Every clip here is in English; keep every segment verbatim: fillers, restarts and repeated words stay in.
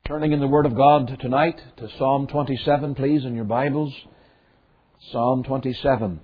Turning in the Word of God tonight to Psalm twenty-seven, please, in your Bibles. Psalm twenty-seven.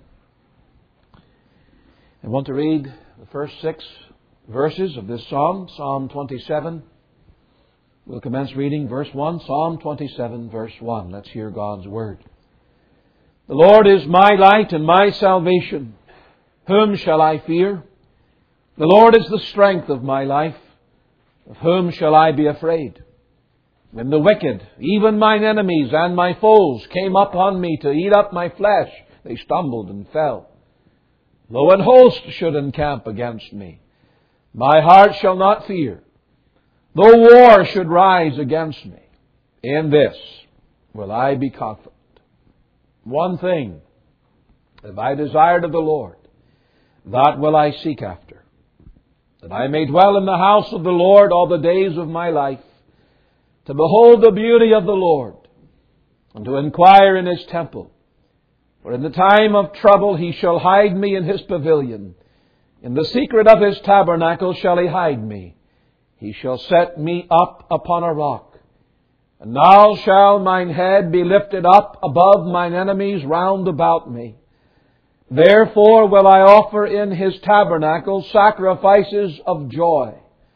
I want to read the first six verses of this psalm, Psalm twenty-seven. We'll commence reading verse one, Psalm twenty-seven, verse one. Let's hear God's Word. The Lord is my light and my salvation. Whom shall I fear? The Lord is the strength of my life. Of whom shall I be afraid? When the wicked, even mine enemies and my foes, came upon me to eat up my flesh, they stumbled and fell. Though an host should encamp against me, my heart shall not fear. Though war should rise against me, in this will I be confident. One thing have I desired of the Lord, that will I seek after, that I may dwell in the house of the Lord all the days of my life, to behold the beauty of the Lord, and to inquire in His temple. For in the time of trouble He shall hide me in His pavilion. In the secret of His tabernacle shall He hide me. He shall set me up upon a rock. And now shall mine head be lifted up above mine enemies round about me. Therefore will I offer in His tabernacle sacrifices of joy.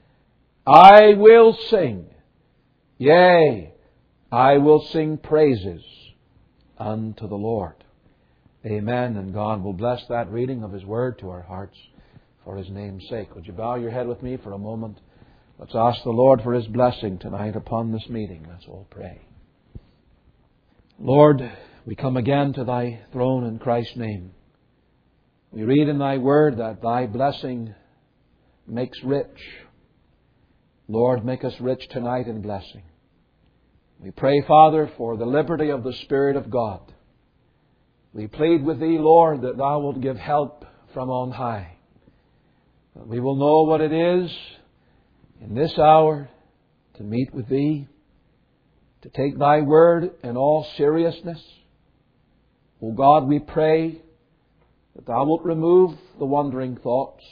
I will sing. Yea, I will sing praises unto the Lord. Amen. And God will bless that reading of His Word to our hearts for His name's sake. Would you bow your head with me for a moment? Let's ask the Lord for His blessing tonight upon this meeting. Let's all pray. Lord, we come again to Thy throne in Christ's name. We read in Thy Word that Thy blessing makes rich. Lord, make us rich tonight in blessing. We pray, Father, for the liberty of the Spirit of God. We plead with Thee, Lord, that Thou wilt give help from on high. That we will know what it is in this hour to meet with Thee, to take Thy Word in all seriousness. O God, we pray that Thou wilt remove the wandering thoughts.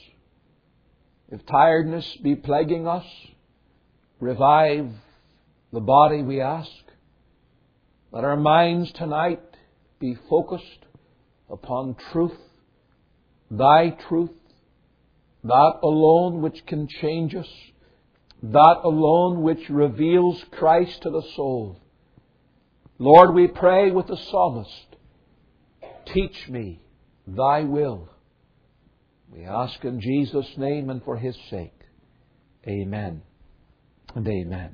If tiredness be plaguing us, revive the body, we ask. Let our minds tonight be focused upon truth, Thy truth, that alone which can change us, that alone which reveals Christ to the soul. Lord, we pray with the psalmist, teach me Thy will. We ask in Jesus' name and for His sake. Amen and amen.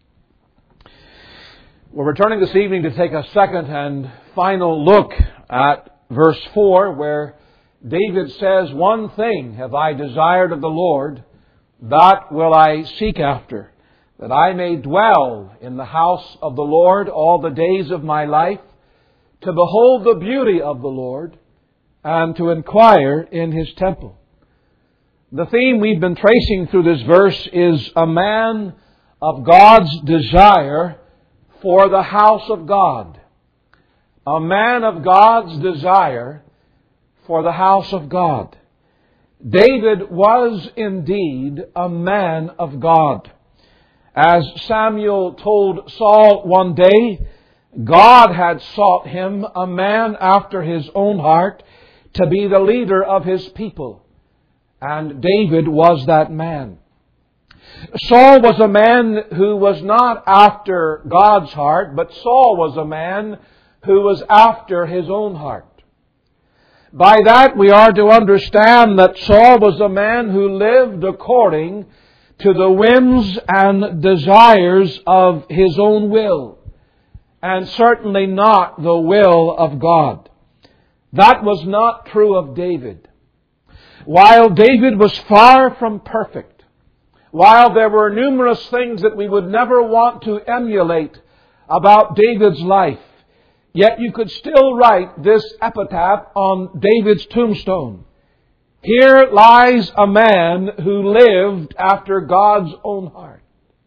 We're returning this evening to take a second and final look at verse four, where David says, one thing have I desired of the Lord, that will I seek after, that I may dwell in the house of the Lord all the days of my life, to behold the beauty of the Lord, and to inquire in His temple. The theme we've been tracing through this verse is a man of God's desire for the house of God. A man of God's desire for the house of God. David was indeed a man of God. As Samuel told Saul one day, God had sought him, a man after His own heart, to be the leader of His people. And David was that man. Saul was a man who was not after God's heart, but Saul was a man who was after his own heart. By that we are to understand that Saul was a man who lived according to the whims and desires of his own will, and certainly not the will of God. That was not true of David. While David was far from perfect, while there were numerous things that we would never want to emulate about David's life, yet you could still write this epitaph on David's tombstone. Here lies a man who lived after God's own heart.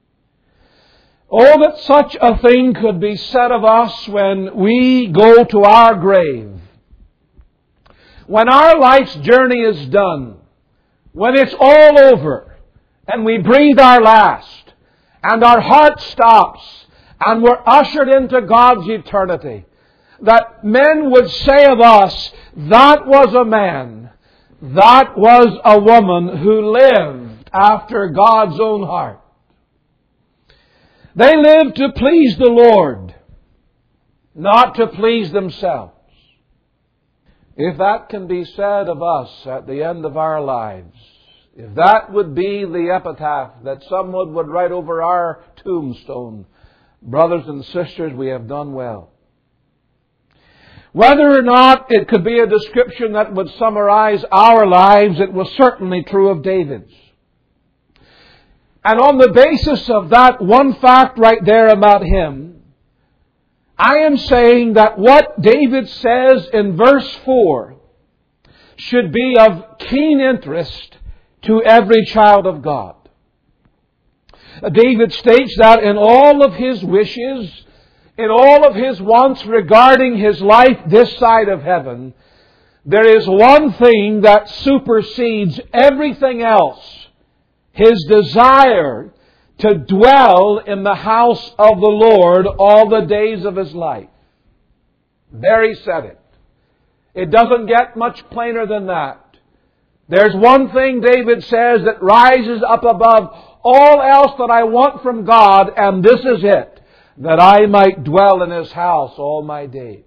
Oh, that such a thing could be said of us when we go to our grave. When our life's journey is done, when it's all over, and we breathe our last, and our heart stops, and we're ushered into God's eternity, that men would say of us, that was a man, that was a woman who lived after God's own heart. They lived to please the Lord, not to please themselves. If that can be said of us at the end of our lives, if that would be the epitaph that someone would write over our tombstone, brothers and sisters, we have done well. Whether or not it could be a description that would summarize our lives, it was certainly true of David's. And on the basis of that one fact right there about him, I am saying that what David says in verse four should be of keen interest to every child of God. David states that in all of his wishes, in all of his wants regarding his life this side of heaven, there is one thing that supersedes everything else: his desire to dwell in the house of the Lord all the days of his life. There he said it. It doesn't get much plainer than that. There's one thing, David says, that rises up above all else that I want from God, and this is it: that I might dwell in His house all my days.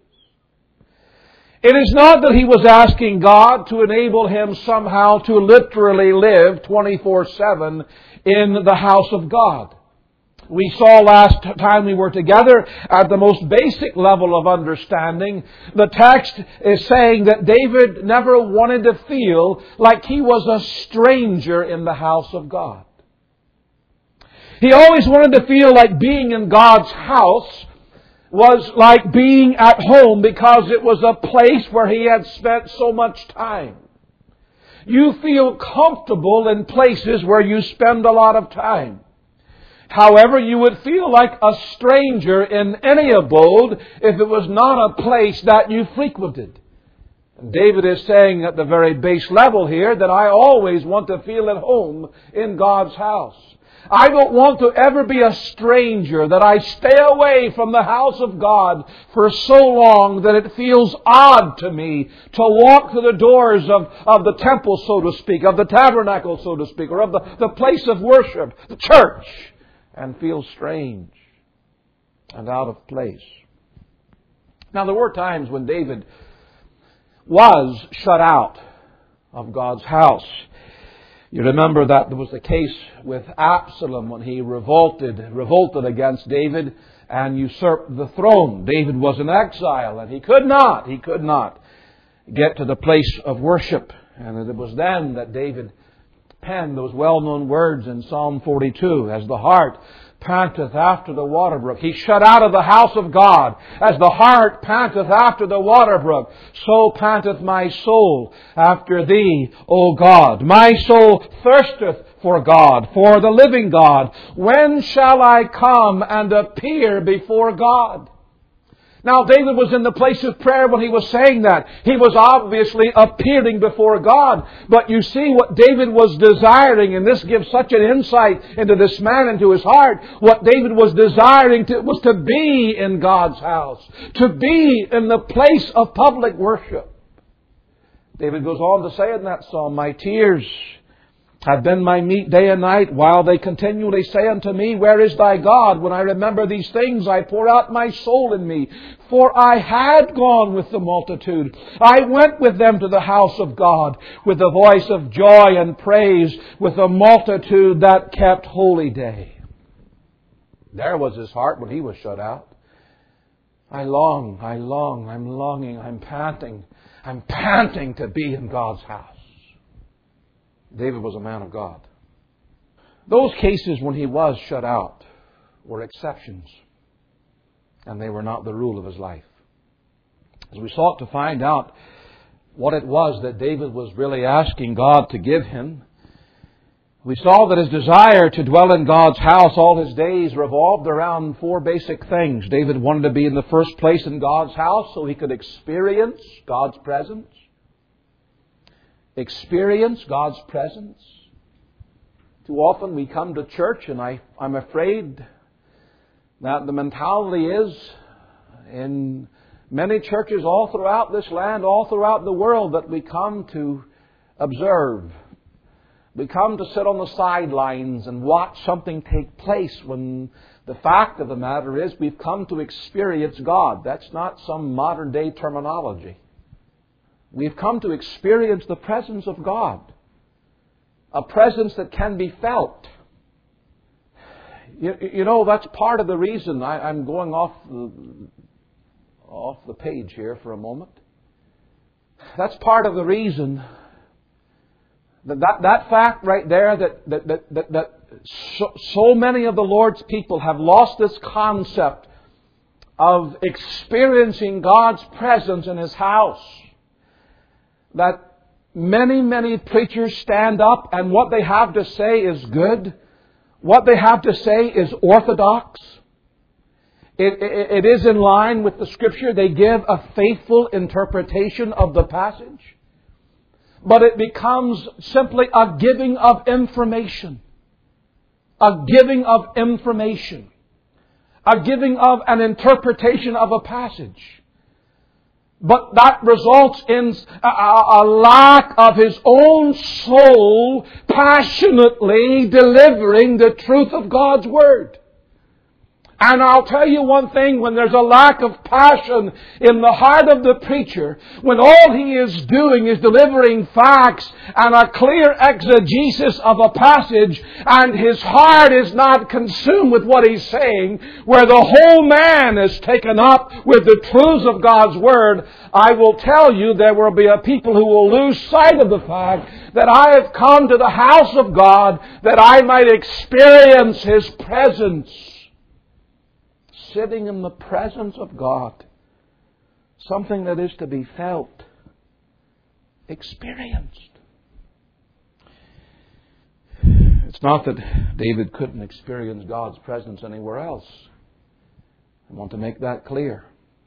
It is not that he was asking God to enable him somehow to literally live twenty-four seven in the house of God. We saw last time we were together, at the most basic level of understanding, the text is saying that David never wanted to feel like he was a stranger in the house of God. He always wanted to feel like being in God's house was like being at home, because it was a place where he had spent so much time. You feel comfortable in places where you spend a lot of time. However, you would feel like a stranger in any abode if it was not a place that you frequented. And David is saying at the very base level here that I always want to feel at home in God's house. I don't want to ever be a stranger, that I stay away from the house of God for so long that it feels odd to me to walk to the doors of, of the temple, so to speak, of the tabernacle, so to speak, or of the, the place of worship, the church, and feel strange and out of place. Now, there were times when David was shut out of God's house. You remember that there was the case with Absalom when he revolted, revolted against David and usurped the throne. David was in exile and he could not, he could not get to the place of worship. And it was then that David penned those well-known words in Psalm forty-two, as the hart panteth after the water brook. He shut out of the house of God. As the hart panteth after the water brook, so panteth my soul after Thee, O God. My soul thirsteth for God, for the living God. When shall I come and appear before God? Now, David was in the place of prayer when he was saying that. He was obviously appearing before God. But you see what David was desiring, and this gives such an insight into this man, into his heart. What David was desiring to, was to be in God's house, to be in the place of public worship. David goes on to say in that psalm, my tears have been my meat day and night, while they continually say unto me, where is thy God? When I remember these things, I pour out my soul in me. For I had gone with the multitude. I went with them to the house of God, with a voice of joy and praise, with a multitude that kept holy day. There was his heart when he was shut out. I long, I long, I'm longing, I'm panting. I'm panting to be in God's house. David was a man of God. Those cases when he was shut out were exceptions, and they were not the rule of his life. As we sought to find out what it was that David was really asking God to give him, we saw that his desire to dwell in God's house all his days revolved around four basic things. David wanted to be in the first place in God's house so he could experience God's presence. Experience God's presence. Too often we come to church, and I, I'm afraid that the mentality is in many churches all throughout this land, all throughout the world, that we come to observe. We come to sit on the sidelines and watch something take place, when the fact of the matter is we've come to experience God. That's not some modern day terminology. We've come to experience the presence of God. A presence that can be felt. You, you know, that's part of the reason. I, I'm going off the, off the page here for a moment. That's part of the reason that that, that fact right there, that, that, that, that, that so, so many of the Lord's people have lost this concept of experiencing God's presence in His house. That many, many preachers stand up, and what they have to say is good. What they have to say is orthodox. It, it, it is in line with the Scripture. They give a faithful interpretation of the passage. But it becomes simply a giving of information. A giving of information. A giving of an interpretation of a passage. But that results in a, a lack of his own soul passionately delivering the truth of God's Word. And I'll tell you one thing, when there's a lack of passion in the heart of the preacher, when all he is doing is delivering facts and a clear exegesis of a passage, and his heart is not consumed with what he's saying, where the whole man is taken up with the truths of God's Word, I will tell you there will be a people who will lose sight of the fact that I have come to the house of God that I might experience His presence. Sitting in the presence of God. Something that is to be felt, experienced. It's not that David couldn't experience God's presence anywhere else. I want to make that clear.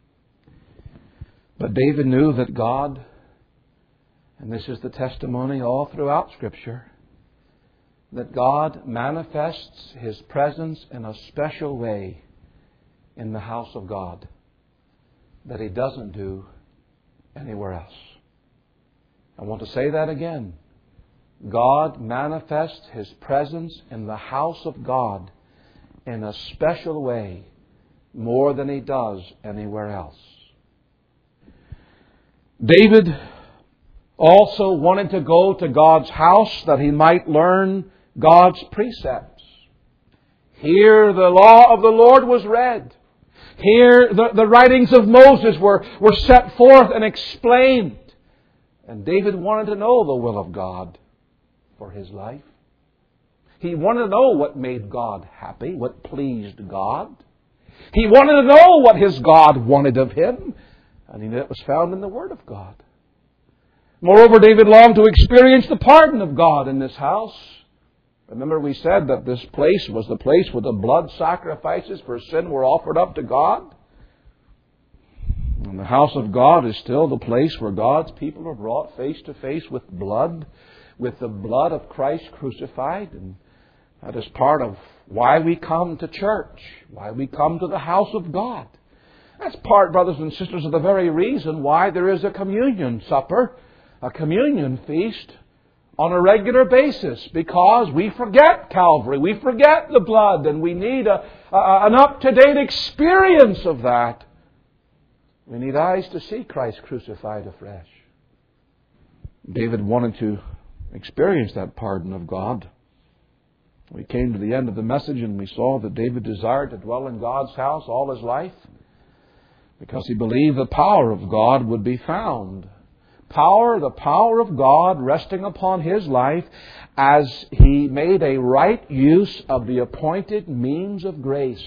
But David knew that God, and this is the testimony all throughout Scripture, that God manifests His presence in a special way in the house of God that He doesn't do anywhere else. I want to say that again. God manifests His presence in the house of God in a special way more than He does anywhere else. David also wanted to go to God's house that he might learn God's precepts. Here the law of the Lord was read. Here the, the writings of Moses were, were set forth and explained. And David wanted to know the will of God for his life. He wanted to know what made God happy, what pleased God. He wanted to know what his God wanted of him. And he knew it was found in the Word of God. Moreover, David longed to experience the pardon of God in this house. Remember, we said that this place was the place where the blood sacrifices for sin were offered up to God. And the house of God is still the place where God's people are brought face to face with blood, with the blood of Christ crucified. And that is part of why we come to church, why we come to the house of God. That's part, brothers and sisters, of the very reason why there is a communion supper, a communion feast, on a regular basis, because we forget Calvary, we forget the blood, and we need a, a, an up-to-date experience of that. We need eyes to see Christ crucified afresh. David wanted to experience that pardon of God. We came to the end of the message and we saw that David desired to dwell in God's house all his life because he believed the power of God would be found. Power, the power of God resting upon his life as he made a right use of the appointed means of grace.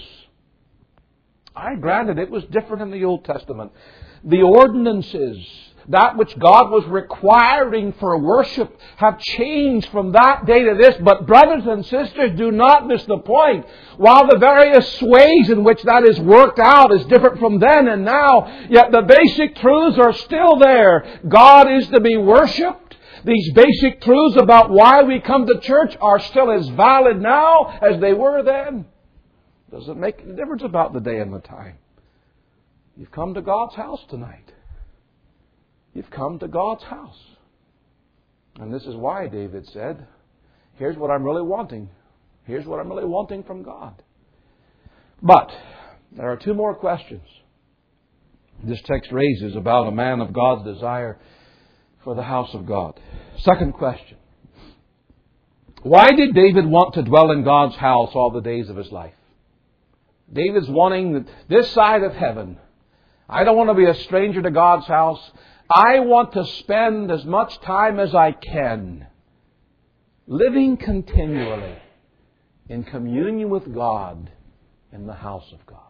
I granted it was different in the Old Testament. The ordinances, that which God was requiring for worship, have changed from that day to this. But brothers and sisters, do not miss the point. While the various ways in which that is worked out is different from then and now, yet the basic truths are still there. God is to be worshipped, these basic truths about why we come to church are still as valid now as they were then. Doesn't make any difference about the day and the time. You've come to God's house tonight. You've come to God's house. And this is why David said, here's what I'm really wanting. Here's what I'm really wanting from God. But there are two more questions this text raises about a man of God's desire for the house of God. Second question. Why did David want to dwell in God's house all the days of his life? David's wanting this side of heaven. I don't want to be a stranger to God's house. I want to spend as much time as I can living continually in communion with God in the house of God.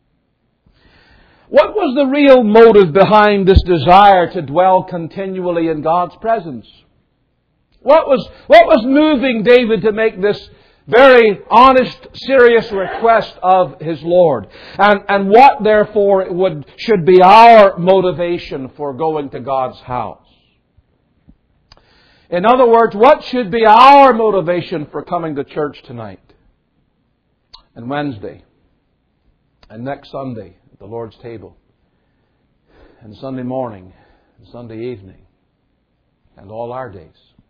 What was the real motive behind this desire to dwell continually in God's presence? What was, what was moving David to make this very honest, serious request of his Lord? And, and what, therefore, would, should be our motivation for going to God's house? In other words, what should be our motivation for coming to church tonight and Wednesday and next Sunday at the Lord's table and Sunday morning and Sunday evening and all our days?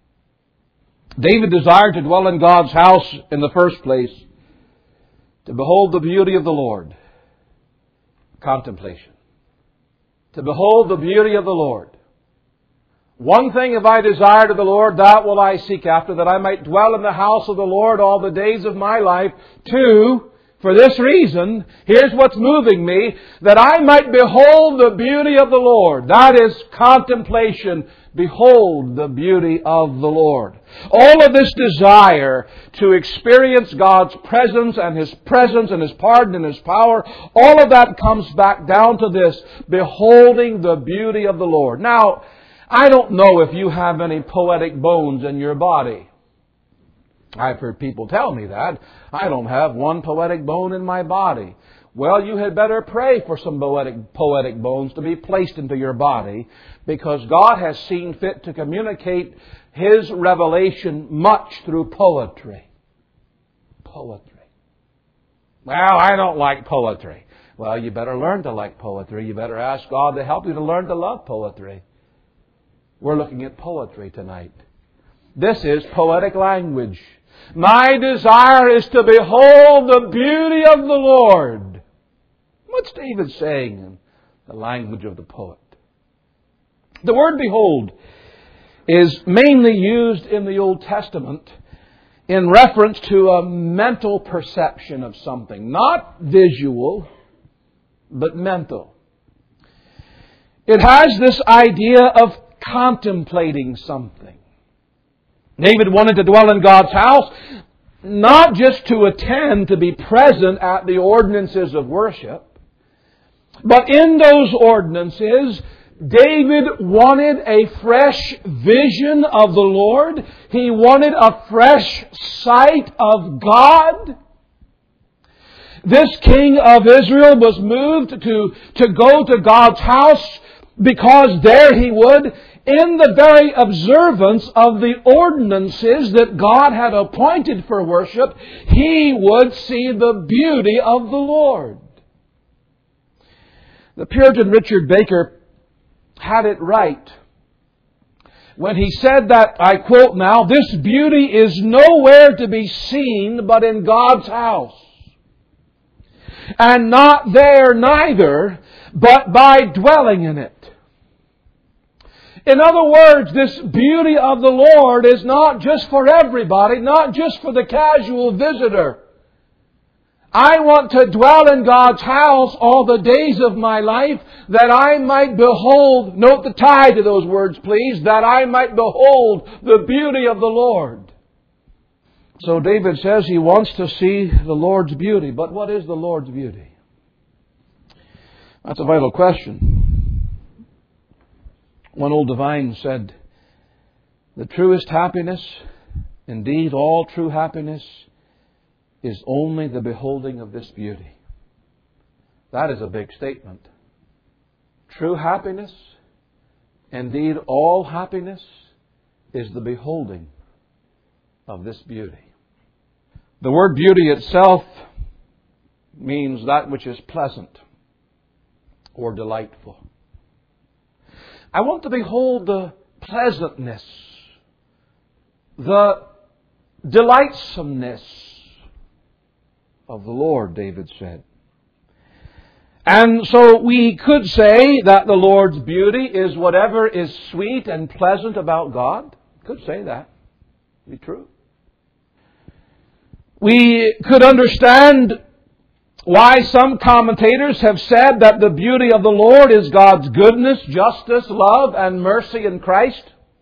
David desired to dwell in God's house in the first place, to behold the beauty of the Lord. Contemplation. To behold the beauty of the Lord. One thing have I desired of the Lord, that will I seek after, that I might dwell in the house of the Lord all the days of my life. Two, for this reason, here's what's moving me, that I might behold the beauty of the Lord. That is contemplation. Behold the beauty of the Lord. All of this desire to experience God's presence and His presence and His pardon and His power, all of that comes back down to this, beholding the beauty of the Lord. Now, I don't know if you have any poetic bones in your body. I've heard people tell me that. I don't have one poetic bone in my body. Well, you had better pray for some poetic, poetic bones to be placed into your body, because God has seen fit to communicate His revelation much through poetry. Poetry. Well, I don't like poetry. Well, you better learn to like poetry. You better ask God to help you to learn to love poetry. We're looking at poetry tonight. This is poetic language. My desire is to behold the beauty of the Lord. What's David saying in the language of the poet? The word behold is mainly used in the Old Testament in reference to a mental perception of something. Not visual, but mental. It has this idea of contemplating something. David wanted to dwell in God's house, not just to attend, to be present at the ordinances of worship, but in those ordinances, David wanted a fresh vision of the Lord. He wanted a fresh sight of God. This king of Israel was moved to, to go to God's house because there he would, in the very observance of the ordinances that God had appointed for worship, he would see the beauty of the Lord. The Puritan Richard Baker had it right when he said that, I quote now, "This beauty is nowhere to be seen but in God's house, and not there neither, but by dwelling in it." In other words, this beauty of the Lord is not just for everybody, not just for the casual visitor. I want to dwell in God's house all the days of my life, that I might behold, note the tie to those words please, that I might behold the beauty of the Lord. So David says he wants to see the Lord's beauty. But what is the Lord's beauty? That's a vital question. One old divine said, "The truest happiness, indeed all true happiness, is only the beholding of this beauty." That is a big statement. True happiness, indeed all happiness, is the beholding of this beauty. The word beauty itself means that which is pleasant or delightful. I want to behold the pleasantness, the delightsomeness of the Lord, David said. And so we could say that the Lord's beauty is whatever is sweet and pleasant about God. Could say that. Be true. We could understand why some commentators have said that the beauty of the Lord is God's goodness, justice, love, and mercy in Christ.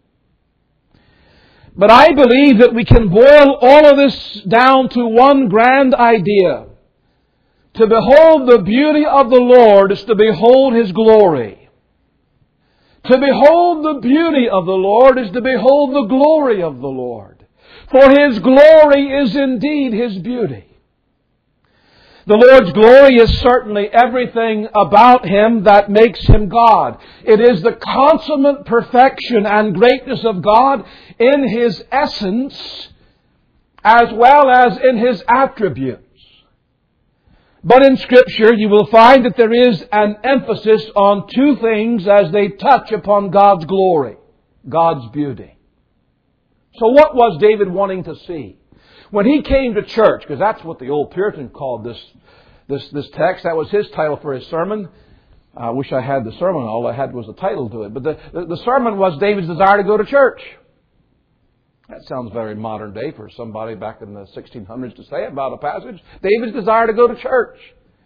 But I believe that we can boil all of this down to one grand idea. To behold the beauty of the Lord is to behold His glory. To behold the beauty of the Lord is to behold the glory of the Lord. For His glory is indeed His beauty. The Lord's glory is certainly everything about Him that makes Him God. It is the consummate perfection and greatness of God in His essence as well as in His attributes. But in Scripture you will find that there is an emphasis on two things as they touch upon God's glory, God's beauty. So what was David wanting to see? When he came to church, because that's what the old Puritan called this, this, this text, that was his title for his sermon. I wish I had the sermon, all I had was the title to it. But the, the, the sermon was David's desire to go to church. That sounds very modern day for somebody back in the sixteen hundreds to say about a passage. David's desire to go to church.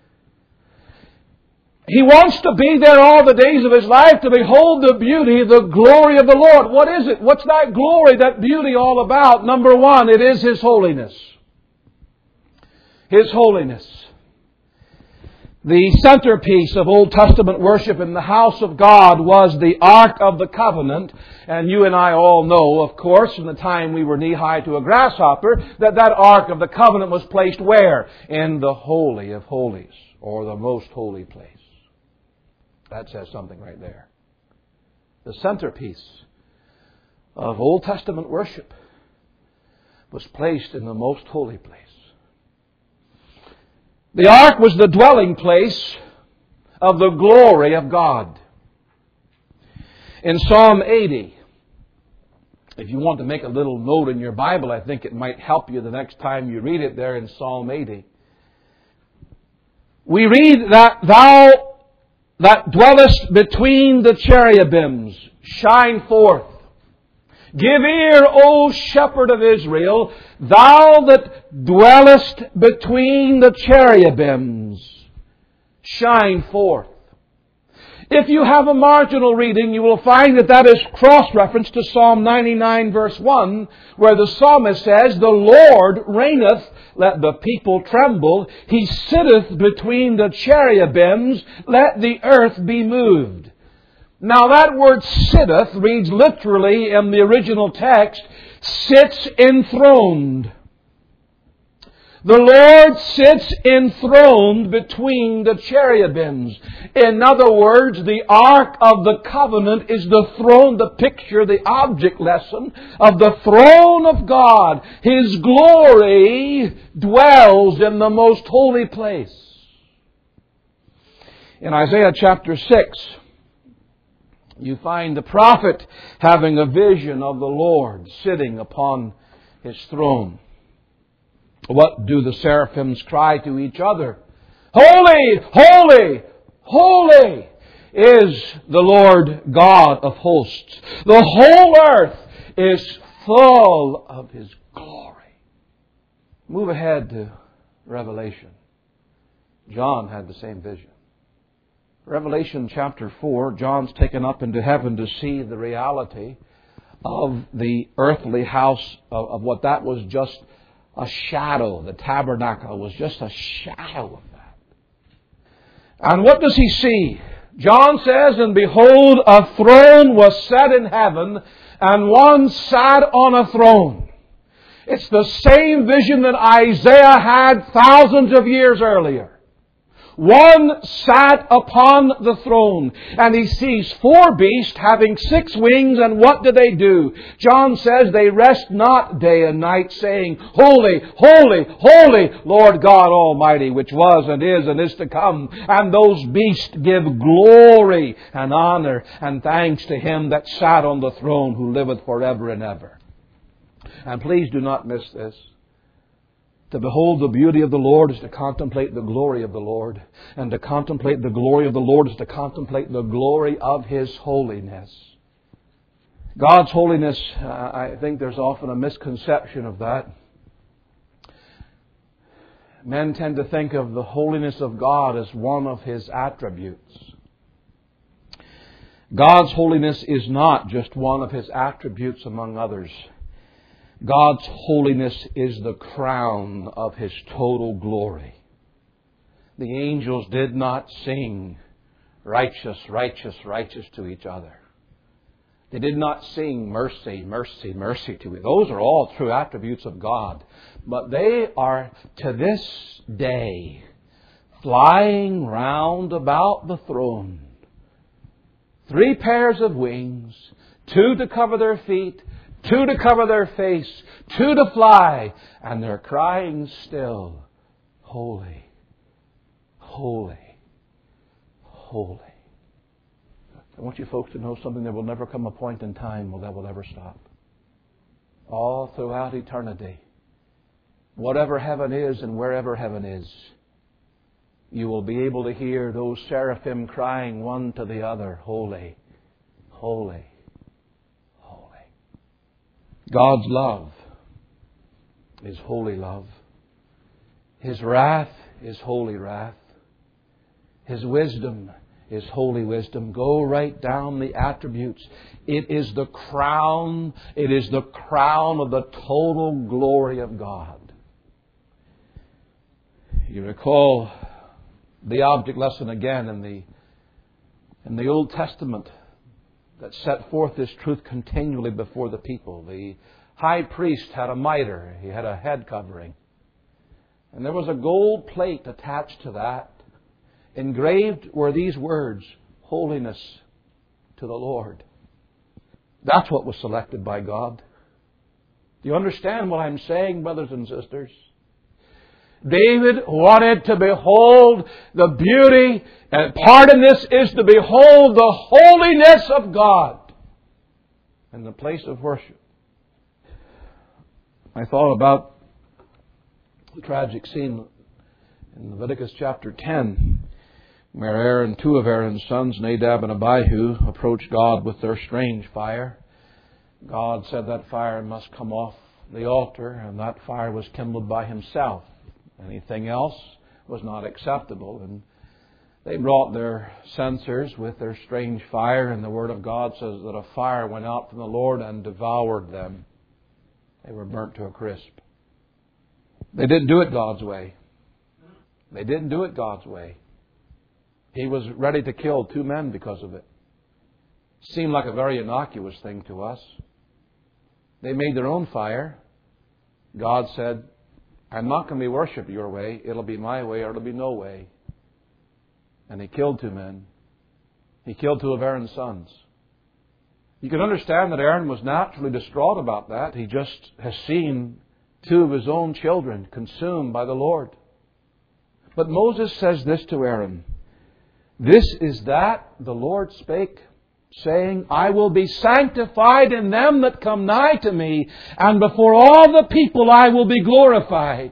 He wants to be there all the days of his life to behold the beauty, the glory of the Lord. What is it? What's that glory, that beauty all about? Number one, it is His holiness. His holiness. The centerpiece of Old Testament worship in the house of God was the Ark of the Covenant. And you and I all know, of course, from the time we were knee-high to a grasshopper, that that Ark of the Covenant was placed where? In the Holy of Holies, or the most holy place. That says something right there. The centerpiece of Old Testament worship was placed in the most holy place. The ark was the dwelling place of the glory of God. In Psalm eighty, if you want to make a little note in your Bible, I think it might help you the next time you read it there in Psalm eighty. We read that thou that dwellest between the cherubims, shine forth. Give ear, O shepherd of Israel, thou that dwellest between the cherubims, shine forth. If you have a marginal reading, you will find that that is cross-reference to Psalm ninety-nine verse one, where the psalmist says, the Lord reigneth, let the people tremble. He sitteth between the cherubims, let the earth be moved. Now that word sitteth reads literally in the original text, sits enthroned. The Lord sits enthroned between the cherubims. In other words, the Ark of the Covenant is the throne, the picture, the object lesson of the throne of God. His glory dwells in the most holy place. In Isaiah chapter six, you find the prophet having a vision of the Lord sitting upon His throne. What do the seraphims cry to each other? Holy, holy, holy is the Lord God of hosts. The whole earth is full of His glory. Move ahead to Revelation. John had the same vision. Revelation chapter four, John's taken up into heaven to see the reality of the earthly house, of, of what that was just a shadow. The tabernacle was just a shadow of that. And what does he see? John says, and behold, a throne was set in heaven, and one sat on a throne. It's the same vision that Isaiah had thousands of years earlier. one sat upon the throne. And he sees four beasts having six wings, and what do they do? John says they rest not day and night, saying, Holy, holy, holy, Lord God Almighty, which was and is and is to come. And those beasts give glory and honor and thanks to Him that sat on the throne, who liveth forever and ever. And please do not miss this. To behold the beauty of the Lord is to contemplate the glory of the Lord. And to contemplate the glory of the Lord is to contemplate the glory of His holiness. God's holiness, uh, I think there's often a misconception of that. Men tend to think of the holiness of God as one of His attributes. God's holiness is not just one of His attributes among others. God's holiness is the crown of His total glory. The angels did not sing righteous, righteous, righteous to each other. They did not sing mercy, mercy, mercy to each other. Those are all true attributes of God. But they are to this day flying round about the throne. Three pairs of wings, two to cover their feet, two to cover their face, two to fly, and they're crying still, Holy, holy, holy. I want you folks to know something. There will never come a point in time where that will ever stop. All throughout eternity, whatever heaven is and wherever heaven is, you will be able to hear those seraphim crying one to the other, Holy, holy, God's love is holy love. His wrath is holy wrath. His wisdom is holy wisdom. Go right down the attributes. It is the crown, it is the crown of the total glory of God. You recall the object lesson again in the in the Old Testament that set forth this truth continually before the people. The high priest had a mitre. He had a head covering. And there was a gold plate attached to that. Engraved were these words, Holiness to the Lord. That's what was selected by God. Do you understand what I'm saying, brothers and sisters? David wanted to behold the beauty, and part of this is to behold the holiness of God in the place of worship. I thought about the tragic scene in Leviticus chapter ten, where Aaron, two of Aaron's sons, Nadab and Abihu, approached God with their strange fire. God said that fire must come off the altar, and that fire was kindled by Himself. Anything else was not acceptable. And they brought their censers with their strange fire, and the Word of God says that a fire went out from the Lord and devoured them. They were burnt to a crisp. They didn't do it God's way. They didn't do it God's way. He was ready to kill two men because of it. Seemed like a very innocuous thing to us. They made their own fire. God said, I'm not going to be worshipped your way. It'll be my way or it'll be no way. And He killed two men. He killed two of Aaron's sons. You can understand that Aaron was naturally distraught about that. He just has seen two of his own children consumed by the Lord. But Moses says this to Aaron. This is that the Lord spake, saying, I will be sanctified in them that come nigh to me, and before all the people I will be glorified.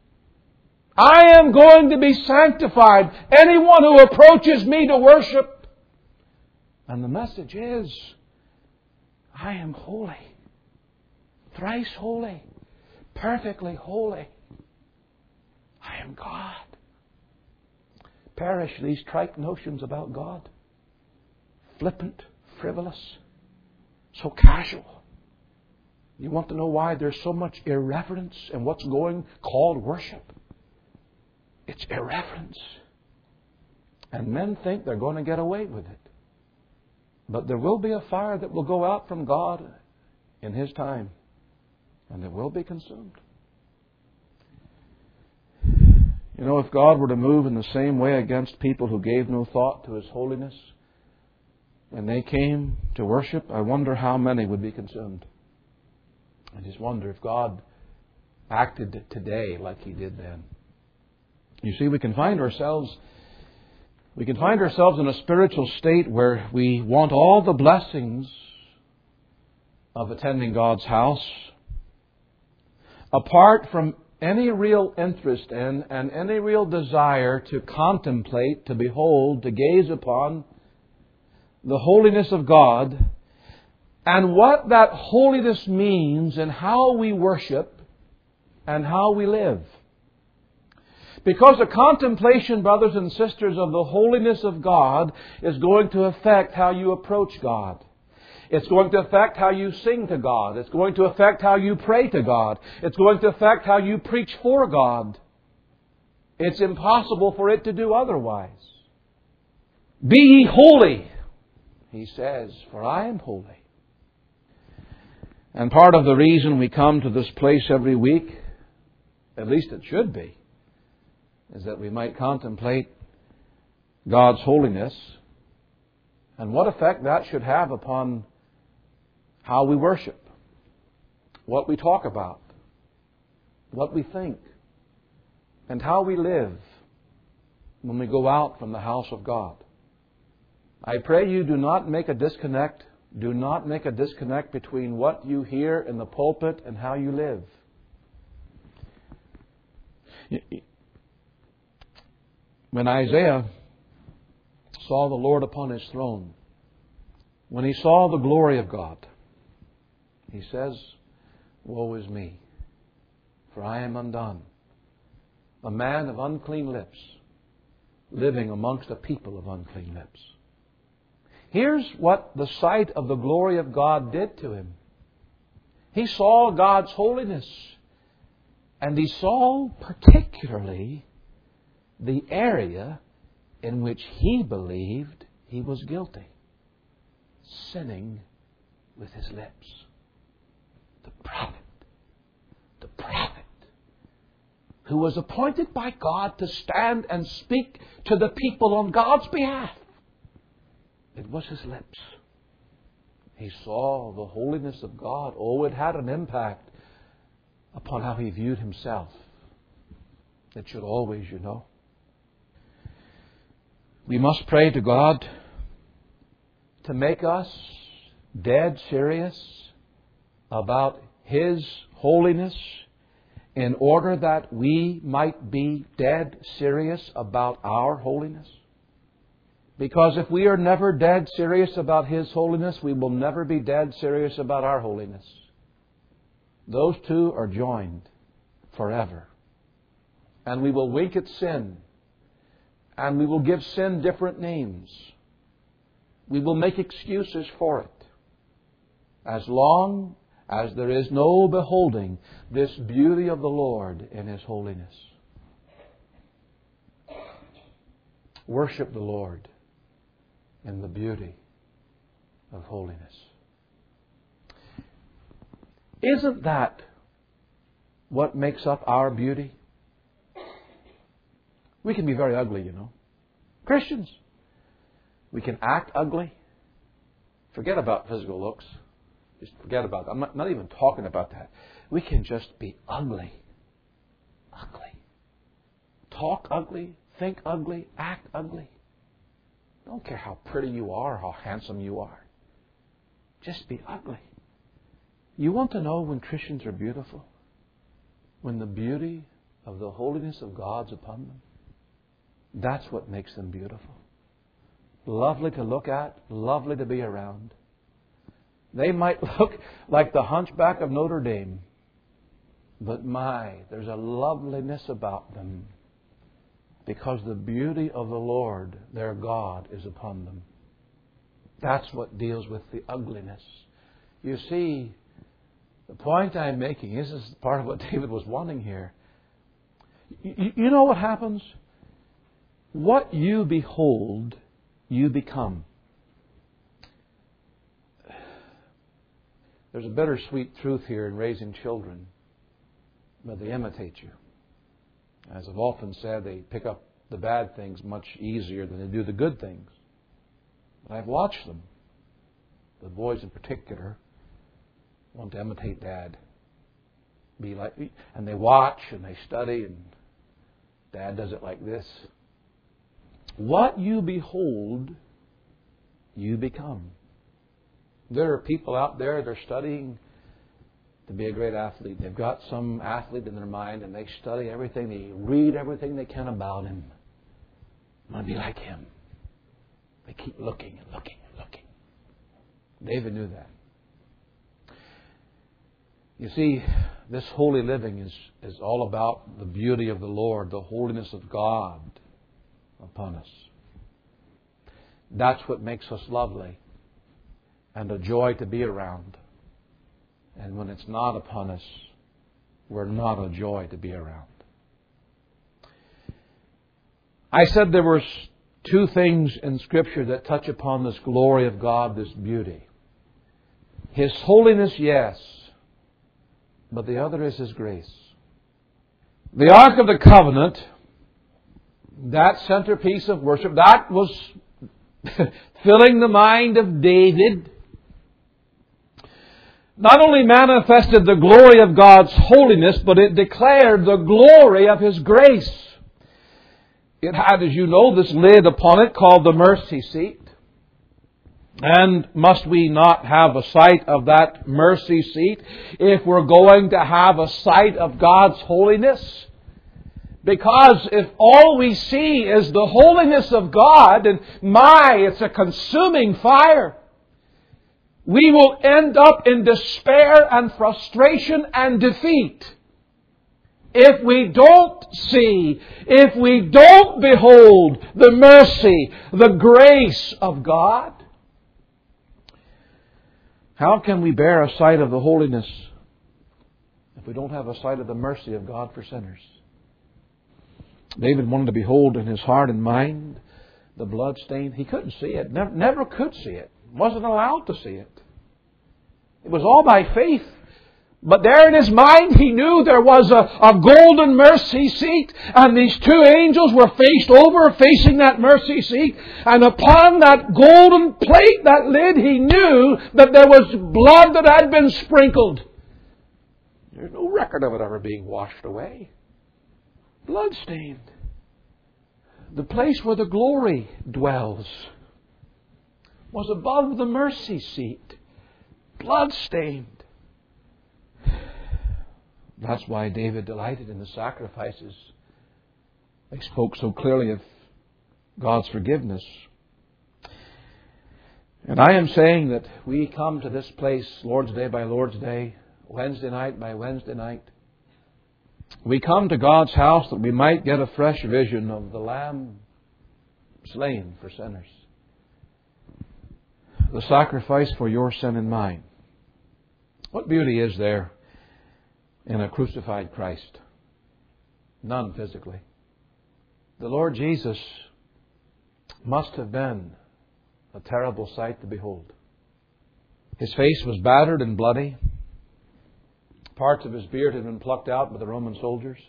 I am going to be sanctified. Anyone who approaches me to worship. And the message is, I am holy. Thrice holy. Perfectly holy. I am God. Perish these trite notions about God. Flippant, frivolous, so casual. You want to know why there's so much irreverence in what's going called worship? It's irreverence. And men think they're going to get away with it. But there will be a fire that will go out from God in His time. And it will be consumed. You know, if God were to move in the same way against people who gave no thought to His holiness, when they came to worship, I wonder how many would be consumed. I just wonder if God acted today like He did then. You see, we can find ourselves we can find ourselves in a spiritual state where we want all the blessings of attending God's house, apart from any real interest in and any real desire to contemplate, to behold, to gaze upon the holiness of God and what that holiness means in how we worship and how we live. Because the contemplation, brothers and sisters, of the holiness of God is going to affect how you approach God. It's going to affect how you sing to God. It's going to affect how you pray to God. It's going to affect how you preach for God. It's impossible for it to do otherwise. Be ye holy, He says, for I am holy. And part of the reason we come to this place every week, at least it should be, is that we might contemplate God's holiness and what effect that should have upon how we worship, what we talk about, what we think, and how we live when we go out from the house of God. I pray you do not make a disconnect, do not make a disconnect between what you hear in the pulpit and how you live. When Isaiah saw the Lord upon His throne, when he saw the glory of God, he says, woe is me, for I am undone, a man of unclean lips, living amongst a people of unclean lips. Here's what the sight of the glory of God did to him. He saw God's holiness, and he saw particularly the area in which he believed he was guilty, sinning with his lips. The prophet, the prophet, who was appointed by God to stand and speak to the people on God's behalf. It was his lips. He saw the holiness of God. Oh, it had an impact upon how he viewed himself. It should always, you know. We must pray to God to make us dead serious about His holiness in order that we might be dead serious about our holiness. Because if we are never dead serious about His holiness, we will never be dead serious about our holiness. Those two are joined forever. And we will wink at sin. And we will give sin different names. We will make excuses for it. As long as there is no beholding this beauty of the Lord in His holiness. Worship the Lord in the beauty of holiness. Isn't that what makes up our beauty? We can be very ugly, you know. Christians. We can act ugly. Forget about physical looks. Just forget about that. I'm not, not even talking about that. We can just be ugly. Ugly. Talk ugly. Think ugly. Act ugly. Don't care how pretty you are, how handsome you are. Just be ugly. You want to know when Christians are beautiful? When the beauty of the holiness of God's upon them. That's what makes them beautiful. Lovely to look at, lovely to be around. They might look like the hunchback of Notre Dame, but my, there's a loveliness about them because the beauty of the Lord, their God, is upon them. That's what deals with the ugliness. You see, the point I'm making, this is part of what David was wanting here. You, you know what happens? What you behold, you become. There's a bittersweet truth here in raising children, but they imitate you. As I've often said, they pick up the bad things much easier than they do the good things. But I've watched them. The boys in particular want to imitate Dad. Be like, and they watch and they study, and Dad does it like this. What you behold, you become. There are people out there that are studying to be a great athlete. They've got some athlete in their mind, and they study everything. They read everything they can about him. I want to be like him. They keep looking and looking and looking. David knew that. You see, this holy living is, is all about the beauty of the Lord, the holiness of God upon us. That's what makes us lovely and a joy to be around. And when it's not upon us, we're not a joy to be around. I said there were two things in Scripture that touch upon this glory of God, this beauty. His holiness, yes, but the other is His grace. The Ark of the Covenant, that centerpiece of worship, that was filling the mind of David, not only manifested the glory of God's holiness, but it declared the glory of His grace. It had, as you know, this lid upon it called the mercy seat. And must we not have a sight of that mercy seat if we're going to have a sight of God's holiness? Because if all we see is the holiness of God, and my, it's a consuming fire, we will end up in despair and frustration and defeat. If we don't see, if we don't behold the mercy, the grace of God, how can we bear a sight of the holiness if we don't have a sight of the mercy of God for sinners? David wanted to behold in his heart and mind the blood stain. He couldn't see it, never, never could see it, wasn't allowed to see it. It was all by faith. But there in his mind, he knew there was a, a golden mercy seat, and these two angels were faced over, facing that mercy seat, and upon that golden plate, that lid, he knew that there was blood that had been sprinkled. There's no record of it ever being washed away. Blood-stained. The place where the glory dwells was above the mercy seat. Blood-stained. That's why David delighted in the sacrifices. They spoke so clearly of God's forgiveness. And I am saying that we come to this place, Lord's Day by Lord's Day, Wednesday night by Wednesday night. We come to God's house that we might get a fresh vision of the Lamb slain for sinners. The sacrifice for your sin and mine. What beauty is there in a crucified Christ? None physically. The Lord Jesus must have been a terrible sight to behold. His face was battered and bloody. Parts of his beard had been plucked out by the Roman soldiers.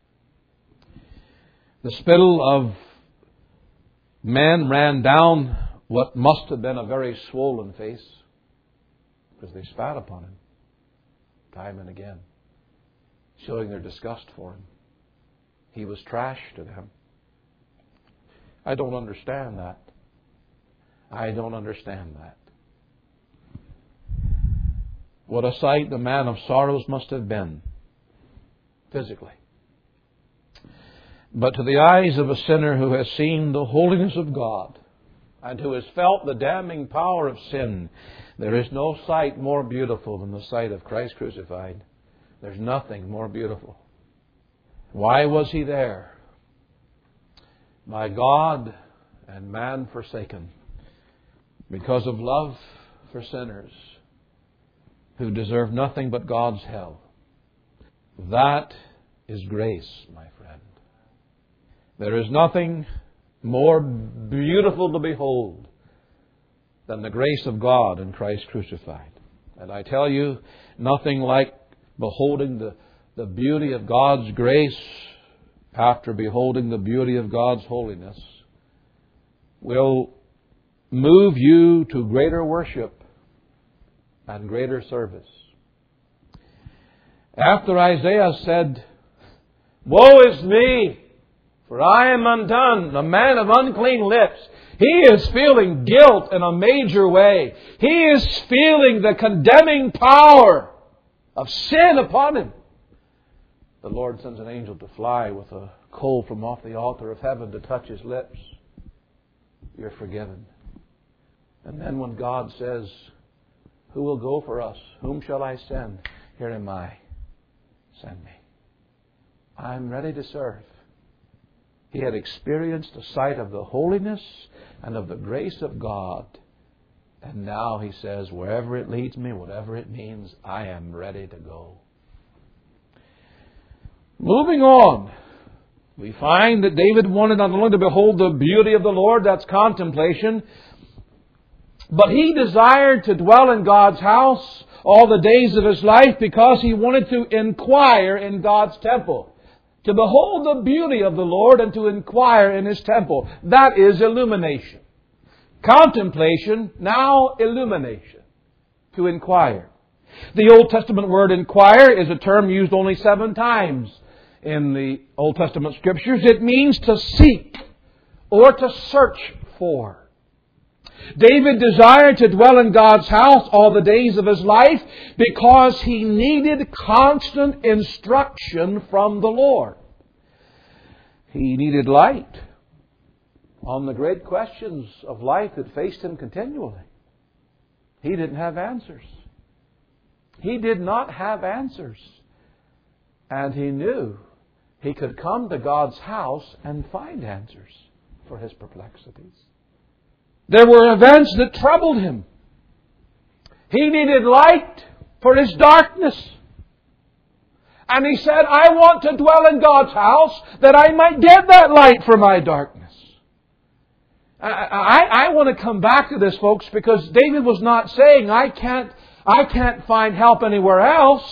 The spittle of men ran down what must have been a very swollen face, because they spat upon him time and again, showing their disgust for him. He was trash to them. I don't understand that. I don't understand that. What a sight the man of sorrows must have been, physically. But to the eyes of a sinner who has seen the holiness of God and who has felt the damning power of sin, there is no sight more beautiful than the sight of Christ crucified. There's nothing more beautiful. Why was He there? By God and man forsaken, because of love for sinners who deserve nothing but God's hell. That is grace, my friend. There is nothing more beautiful to behold than the grace of God in Christ crucified. And I tell you, nothing like beholding the, the beauty of God's grace after beholding the beauty of God's holiness, will move you to greater worship and greater service. After Isaiah said, "Woe is me, for I am undone, a man of unclean lips," he is feeling guilt in a major way. He is feeling the condemning power of sin upon him. The Lord sends an angel to fly with a coal from off the altar of heaven to touch his lips. You're forgiven. And then when God says, "Who will go for us? Whom shall I send? Here am I. Send me. I'm ready to serve." He had experienced a sight of the holiness and of the grace of God. And now he says, wherever it leads me, whatever it means, I am ready to go. Moving on, we find that David wanted not only to behold the beauty of the Lord, that's contemplation, but he desired to dwell in God's house all the days of his life because he wanted to inquire in God's temple. To behold the beauty of the Lord and to inquire in His temple. That is illumination. Contemplation, now illumination. To inquire. The Old Testament word inquire is a term used only seven times in the Old Testament Scriptures. It means to seek or to search for. David desired to dwell in God's house all the days of his life because he needed constant instruction from the Lord. He needed light on the great questions of life that faced him continually. He didn't have answers. He did not have answers. And he knew he could come to God's house and find answers for his perplexities. There were events that troubled him. He needed light for his darkness. And he said, I want to dwell in God's house that I might get that light for my darkness. I, I, I want to come back to this, folks, because David was not saying, I can't, I can't find help anywhere else.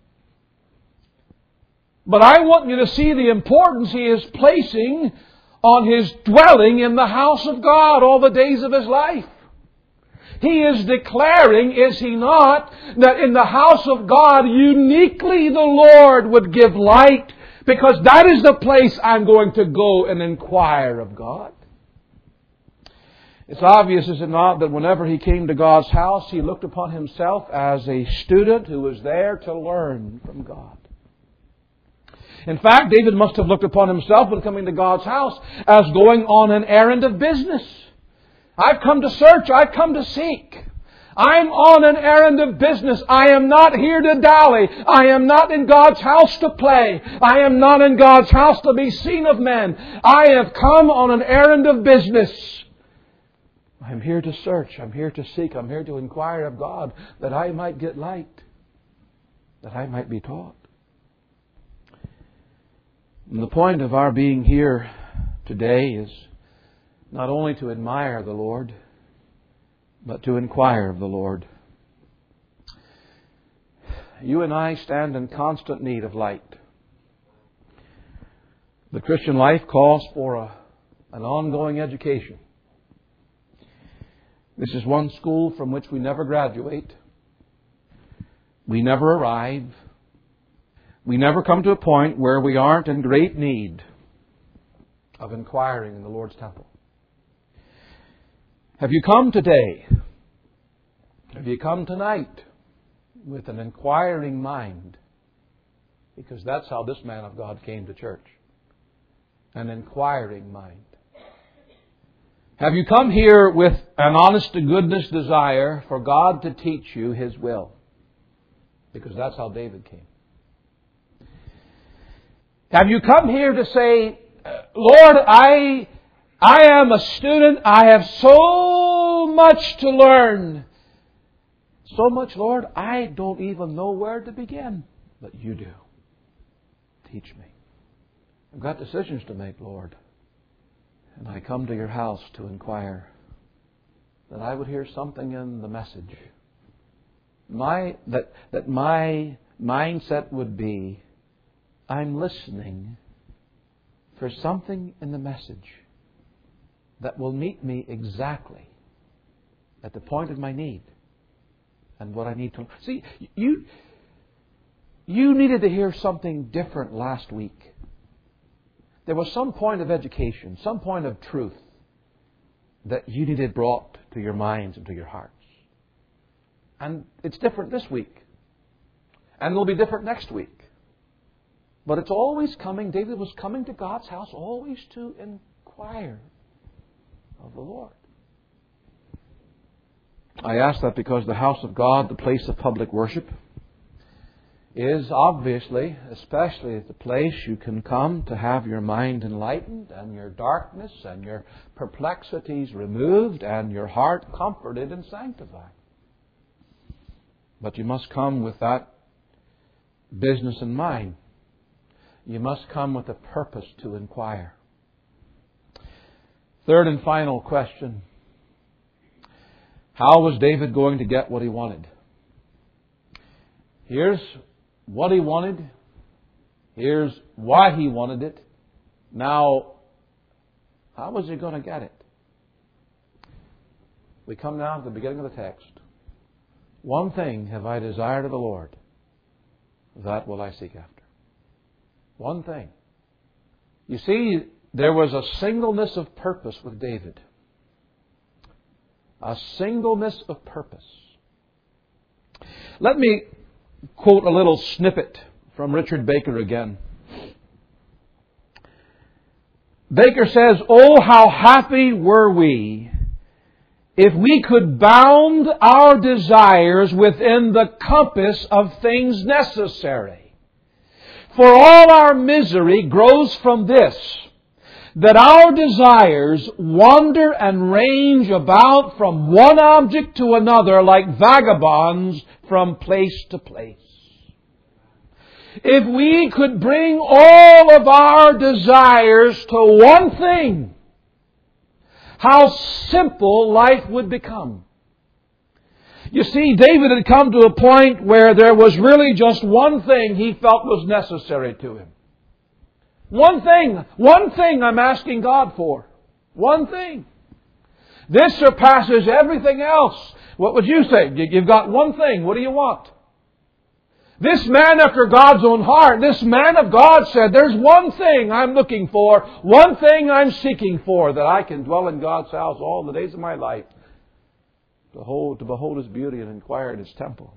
But I want you to see the importance he is placing on his dwelling in the house of God all the days of his life. He is declaring, is he not, that in the house of God uniquely the Lord would give light, because that is the place I'm going to go and inquire of God. It's obvious, is it not, that whenever he came to God's house, he looked upon himself as a student who was there to learn from God. In fact, David must have looked upon himself when coming to God's house as going on an errand of business. I've come to search. I've come to seek. I'm on an errand of business. I am not here to dally. I am not in God's house to play. I am not in God's house to be seen of men. I have come on an errand of business. I'm here to search. I'm here to seek. I'm here to inquire of God that I might get light, that I might be taught. And the point of our being here today is not only to admire the Lord, but to inquire of the Lord. You and I stand in constant need of light. The Christian life calls for a, an ongoing education. This is one school from which we never graduate. We never arrive. We never come to a point where we aren't in great need of inquiring in the Lord's temple. Have you come today? Have you come tonight with an inquiring mind? Because that's how this man of God came to church. An inquiring mind. Have you come here with an honest to goodness desire for God to teach you His will? Because that's how David came. Have you come here to say, Lord, I, I am a student. I have so much to learn. So much, Lord, I don't even know where to begin. But you do. Teach me. I've got decisions to make, Lord. And I come to your house to inquire that I would hear something in the message. My, that, that my mindset would be, I'm listening for something in the message that will meet me exactly at the point of my need and what I need to. See, you, you needed to hear something different last week. There was some point of education, some point of truth that you needed brought to your minds and to your hearts. And it's different this week. And it'll be different next week. But it's always coming. David was coming to God's house always to inquire of the Lord. I ask that because the house of God, the place of public worship, is obviously, especially the place you can come to have your mind enlightened and your darkness and your perplexities removed and your heart comforted and sanctified. But you must come with that business in mind. You must come with a purpose to inquire. Third and final question. How was David going to get what he wanted? Here's what he wanted. Here's why he wanted it. Now, how was he going to get it? We come now to the beginning of the text. One thing have I desired of the Lord, that will I seek after. One thing. You see, there was a singleness of purpose with David. A singleness of purpose. Let me quote a little snippet from Richard Baker again. Baker says, "Oh, how happy were we if we could bound our desires within the compass of things necessary. For all our misery grows from this, that our desires wander and range about from one object to another like vagabonds from place to place. If we could bring all of our desires to one thing, how simple life would become." You see, David had come to a point where there was really just one thing he felt was necessary to him. One thing, one thing I'm asking God for. One thing. This surpasses everything else. What would you say? You've got one thing. What do you want? This man after God's own heart, this man of God said, there's one thing I'm looking for, one thing I'm seeking for, that I can dwell in God's house all the days of my life, to behold, to behold His beauty and inquire in His temple.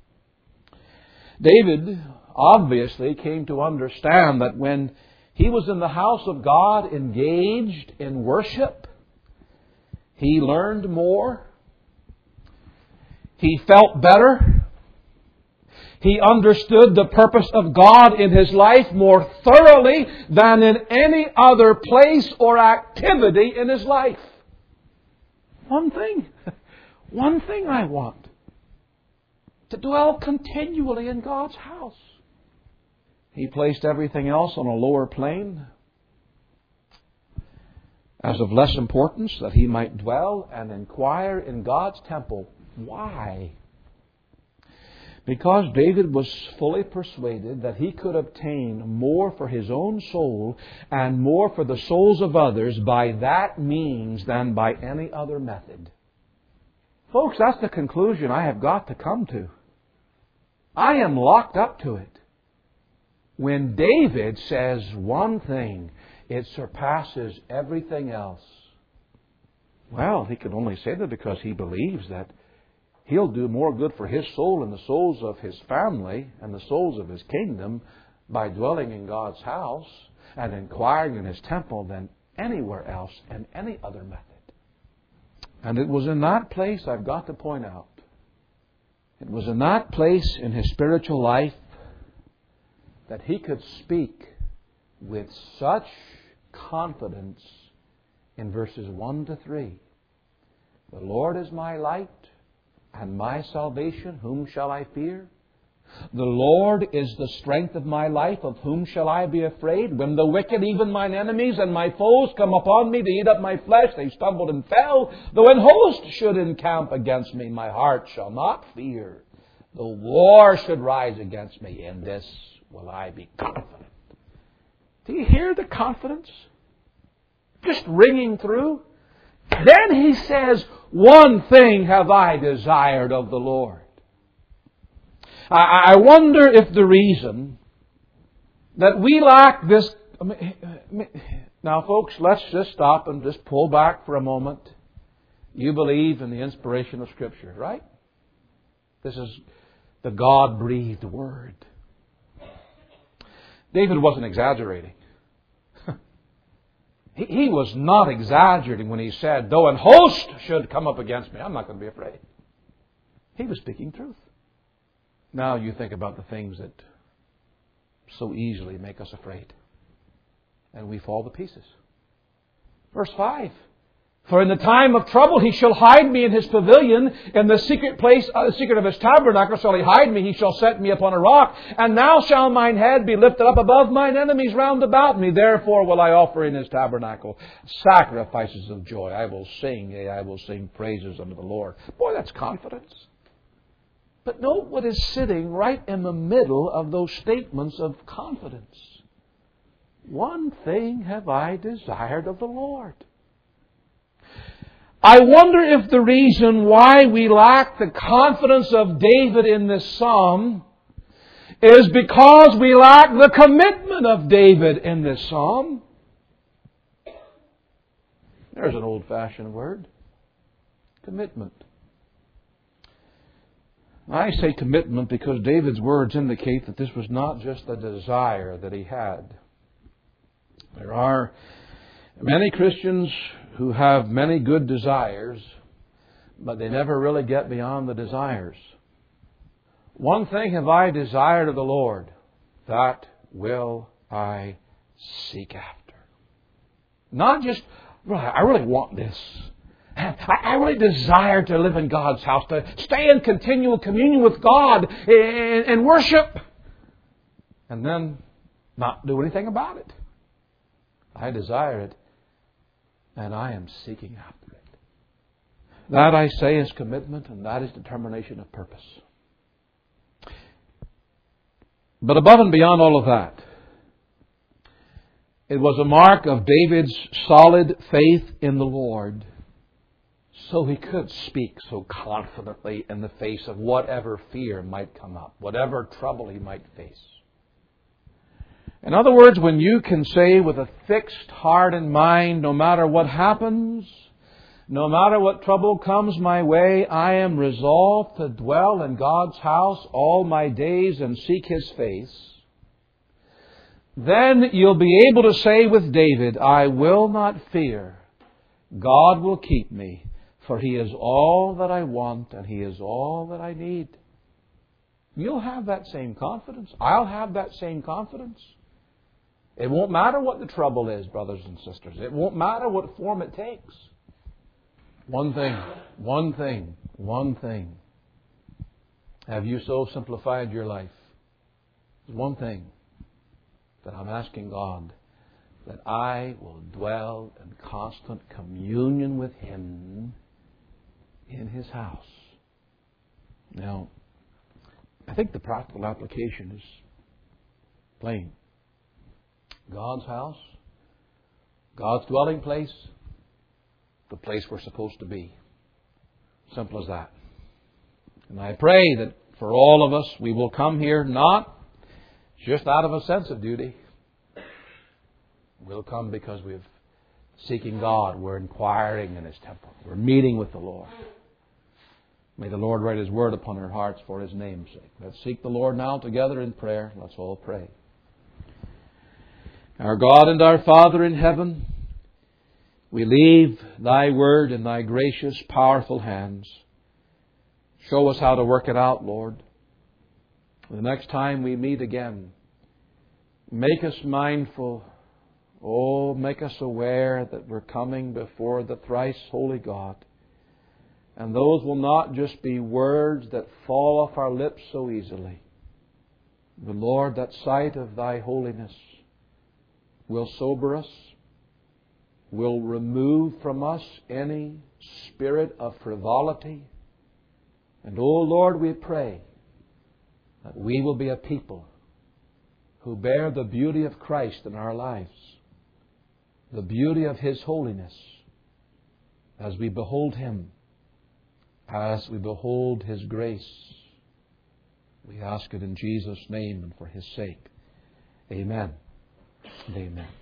David obviously came to understand that when he was in the house of God engaged in worship, he learned more, he felt better, he understood the purpose of God in his life more thoroughly than in any other place or activity in his life. One thing, one thing I want, to dwell continually in God's house. He placed everything else on a lower plane as of less importance, that he might dwell and inquire in God's temple. Why? Because David was fully persuaded that he could obtain more for his own soul and more for the souls of others by that means than by any other method. Folks, that's the conclusion I have got to come to. I am locked up to it. When David says one thing, it surpasses everything else. Well, he can only say that because he believes that he'll do more good for his soul and the souls of his family and the souls of his kingdom by dwelling in God's house and inquiring in His temple than anywhere else and any other method. And it was in that place, I've got to point out, it was in that place in his spiritual life that he could speak with such confidence in verses one to three. The Lord is my light and my salvation, whom shall I fear? The Lord is the strength of my life, of whom shall I be afraid? When the wicked, even mine enemies and my foes, come upon me to eat up my flesh, they stumbled and fell. Though an host should encamp against me, my heart shall not fear. Though war should rise against me, in this will I be confident. Do you hear the confidence? Just ringing through. Then he says, one thing have I desired of the Lord. I wonder if the reason that we lack this... Now, folks, let's just stop and just pull back for a moment. You believe in the inspiration of Scripture, right? This is the God-breathed Word. David wasn't exaggerating. he, he was not exaggerating when he said, though an host should come up against me, I'm not going to be afraid. He was speaking truth. Now you think about the things that so easily make us afraid. And we fall to pieces. Verse five. For in the time of trouble he shall hide me in his pavilion. In the secret place, uh, the secret of his tabernacle shall he hide me. He shall set me upon a rock. And now shall mine head be lifted up above mine enemies round about me. Therefore will I offer in his tabernacle sacrifices of joy. I will sing, yea, I will sing praises unto the Lord. Boy, that's confidence. But note what is sitting right in the middle of those statements of confidence. One thing have I desired of the Lord. I wonder if the reason why we lack the confidence of David in this psalm is because we lack the commitment of David in this psalm. There's an old-fashioned word. Commitment. I say commitment because David's words indicate that this was not just a desire that he had. There are many Christians who have many good desires, but they never really get beyond the desires. One thing have I desired of the Lord, that will I seek after. Not just, I really want this. I really desire to live in God's house, to stay in continual communion with God and worship, and then not do anything about it. I desire it, and I am seeking after it. That, I say, is commitment, and that is determination of purpose. But above and beyond all of that, it was a mark of David's solid faith in the Lord. So he could speak so confidently in the face of whatever fear might come up, whatever trouble he might face. In other words, when you can say with a fixed heart and mind, no matter what happens, no matter what trouble comes my way, I am resolved to dwell in God's house all my days and seek His face, then you'll be able to say with David, I will not fear. God will keep me. For He is all that I want and He is all that I need. You'll have that same confidence. I'll have that same confidence. It won't matter what the trouble is, brothers and sisters. It won't matter what form it takes. One thing, one thing, one thing. Have you so simplified your life? There's one thing that I'm asking God, that I will dwell in constant communion with Him in His house. Now, I think the practical application is plain. God's house, God's dwelling place, the place we're supposed to be. Simple as that. And I pray that for all of us, we will come here not just out of a sense of duty. We'll come because we're seeking God. We're inquiring in His temple. We're meeting with the Lord. May the Lord write His word upon our hearts for His name's sake. Let's seek the Lord now together in prayer. Let's all pray. Our God and our Father in heaven, we leave Thy word in Thy gracious, powerful hands. Show us how to work it out, Lord. The next time we meet again, make us mindful. Oh, make us aware that we're coming before the thrice holy God. And those will not just be words that fall off our lips so easily. But Lord, that sight of Thy holiness will sober us, will remove from us any spirit of frivolity. And, oh Lord, we pray that we will be a people who bear the beauty of Christ in our lives, the beauty of His holiness, as we behold Him, as we behold His grace. We ask it in Jesus' name and for His sake. Amen and amen.